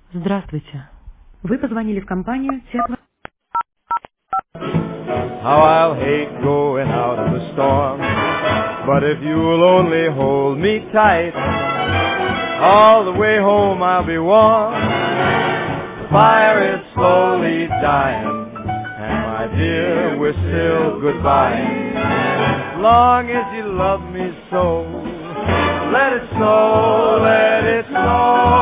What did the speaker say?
Здравствуйте. Вы позвонили в компанию Тепло. How I'll hate going out in the storm, but if you'll only hold me tight, all the way home I'll be warm. The fire is slowly dying, and my dear, we're still goodbye. As long as you love me so, let it snow, let it snow.